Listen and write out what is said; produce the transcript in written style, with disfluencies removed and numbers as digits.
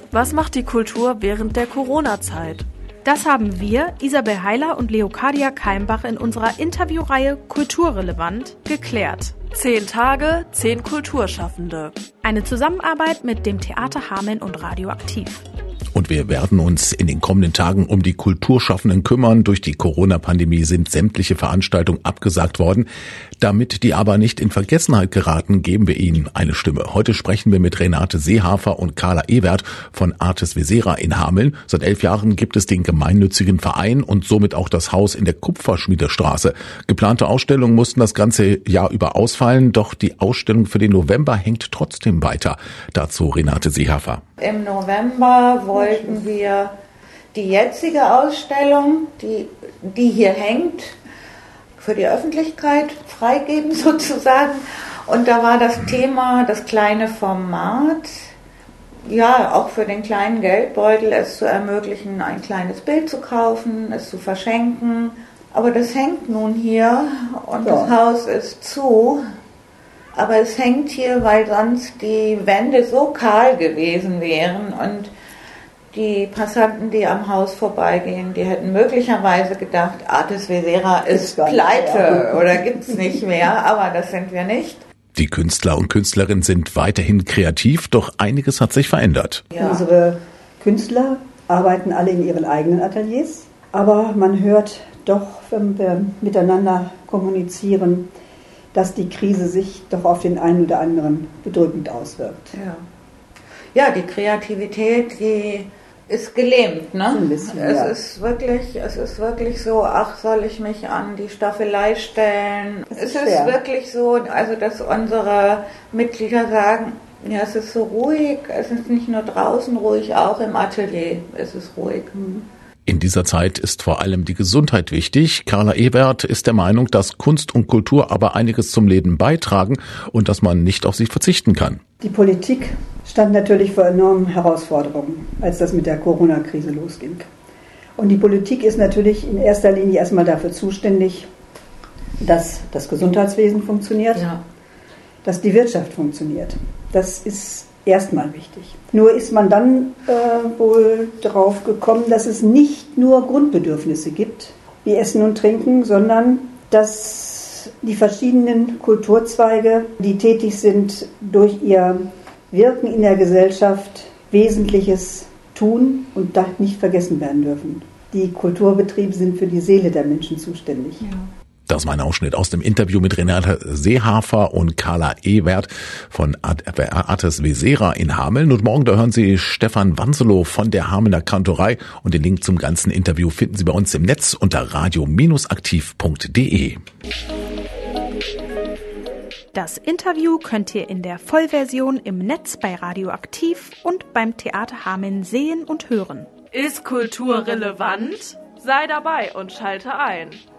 Was macht die Kultur während der Corona-Zeit? Das haben wir, Isabel Heiler und Leocadia Keimbach, in unserer Interviewreihe Kulturrelevant geklärt. 10 Tage, 10 Kulturschaffende. Eine Zusammenarbeit mit dem Theater Hameln und Radioaktiv. Und wir werden uns in den kommenden Tagen um die Kulturschaffenden kümmern. Durch die Corona-Pandemie sind sämtliche Veranstaltungen abgesagt worden. Damit die aber nicht in Vergessenheit geraten, geben wir ihnen eine Stimme. Heute sprechen wir mit Renate Seehafer und Carla Ewert von Artes Vesera in Hameln. Seit 11 Jahren gibt es den gemeinnützigen Verein und somit auch das Haus in der Kupferschmiedestraße. Geplante Ausstellungen mussten das ganze Jahr über ausfallen, doch die Ausstellung für den November hängt trotzdem weiter. Dazu Renate Seehafer. Im November wollten wir die jetzige Ausstellung, die hier hängt, für die Öffentlichkeit freigeben sozusagen. Und da war das Thema das kleine Format, ja, auch für den kleinen Geldbeutel es zu ermöglichen, ein kleines Bild zu kaufen, es zu verschenken. Aber das hängt nun hier und das Haus ist zu. Aber es hängt hier, weil sonst die Wände so kahl gewesen wären und die Passanten, die am Haus vorbeigehen, die hätten möglicherweise gedacht, Artes Vesera ist pleite oder gibt's nicht mehr, aber das sind wir nicht. Die Künstler und Künstlerinnen sind weiterhin kreativ, doch einiges hat sich verändert. Ja. Unsere Künstler arbeiten alle in ihren eigenen Ateliers, aber man hört doch, wenn wir miteinander kommunizieren, dass die Krise sich doch auf den einen oder anderen bedrückend auswirkt. Ja, die Kreativität, die ist gelähmt, ne? So ein bisschen, es ist wirklich so, ach, soll ich mich an die Staffelei stellen? Es ist wirklich so, also dass unsere Mitglieder sagen, ja, es ist so ruhig, es ist nicht nur draußen ruhig, auch im Atelier ist es ruhig. In dieser Zeit ist vor allem die Gesundheit wichtig. Carla Ewert ist der Meinung, dass Kunst und Kultur aber einiges zum Leben beitragen und dass man nicht auf sie verzichten kann. Die Politik stand natürlich vor enormen Herausforderungen, als das mit der Corona-Krise losging. Und die Politik ist natürlich in erster Linie erstmal dafür zuständig, dass das Gesundheitswesen funktioniert, dass die Wirtschaft funktioniert. Das ist erstmal wichtig. Nur ist man dann wohl darauf gekommen, dass es nicht nur Grundbedürfnisse gibt, wie Essen und Trinken, sondern dass die verschiedenen Kulturzweige, die tätig sind, durch ihr Wirken in der Gesellschaft Wesentliches tun und da nicht vergessen werden dürfen. Die Kulturbetriebe sind für die Seele der Menschen zuständig. Ja. Das war ein Ausschnitt aus dem Interview mit Renate Seehafer und Carla Ewert von Artes Vesera in Hameln. Und morgen, da hören Sie Stefan Wanselow von der Hamelner Kantorei. Und den Link zum ganzen Interview finden Sie bei uns im Netz unter radio-aktiv.de. Das Interview könnt ihr in der Vollversion im Netz bei Radioaktiv und beim Theater Hameln sehen und hören. Ist Kultur relevant? Sei dabei und schalte ein.